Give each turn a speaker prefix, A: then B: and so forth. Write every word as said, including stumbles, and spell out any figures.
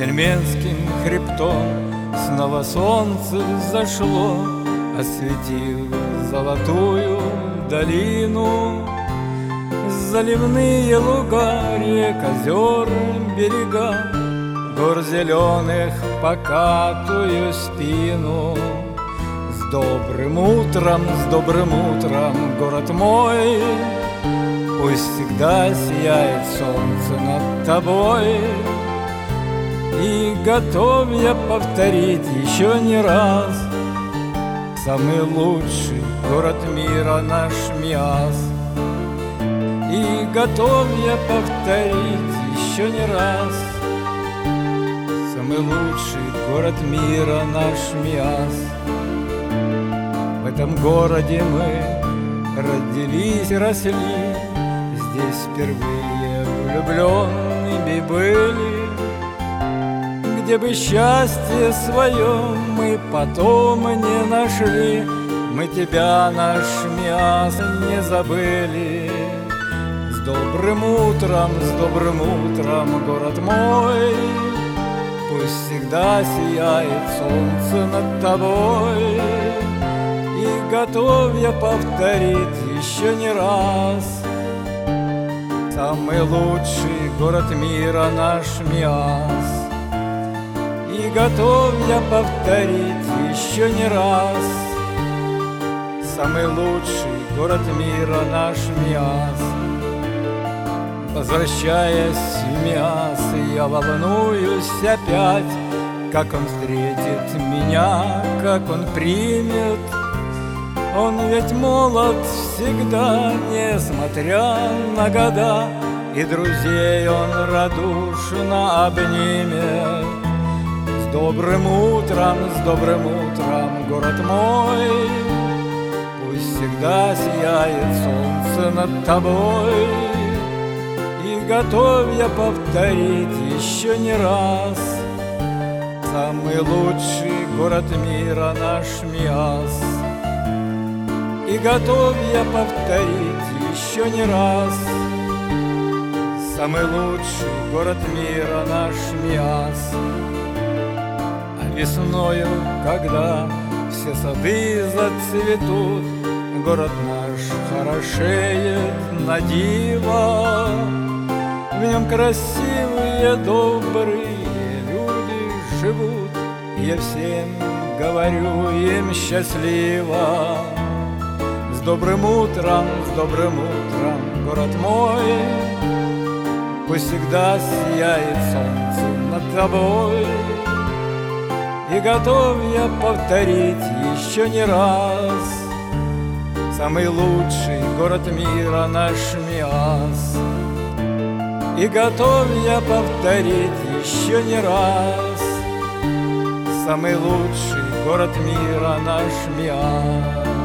A: армянским хребтом снова солнце взошло, осветив золотую долину. Заливные луга, рек, озер, берега, гор зеленых покатую спину. С добрым утром, с добрым утром, город мой, пусть всегда сияет солнце над тобой. И готов я повторить еще не раз: самый лучший город мира наш Миас. И готов я повторить еще не раз: самый лучший город мира наш Миас. В этом городе мы родились и росли, здесь впервые влюбленными были. Где бы счастье свое мы потом не нашли, мы тебя, наш Миас, не забыли. С добрым утром, с добрым утром, город мой, пусть всегда сияет солнце над тобой. И готов я повторить еще не раз: самый лучший город мира наш Миас. И готов я повторить еще не раз: самый лучший город мира наш Миас. Возвращаясь в Миас, я волнуюсь опять, как он встретит меня, как он примет. Он ведь молод всегда, несмотря на года, и друзей он радушно обнимет. С добрым утром, с добрым утром, город мой, пусть всегда сияет солнце над тобой. И готов я повторить еще не раз: самый лучший город мира наш Миас. И готов я повторить еще не раз: самый лучший город мира наш Миас. А весною, когда все сады зацветут, город наш хорошеет на диво. В нем красивые, добрые люди живут, и я всем говорю им счастливо. С добрым утром, с добрым утром, город мой, пусть всегда сияет солнце над тобой. И готов я повторить еще не раз: самый лучший город мира наш Миас. И готов я повторить еще не раз: самый лучший город мира наш Миас.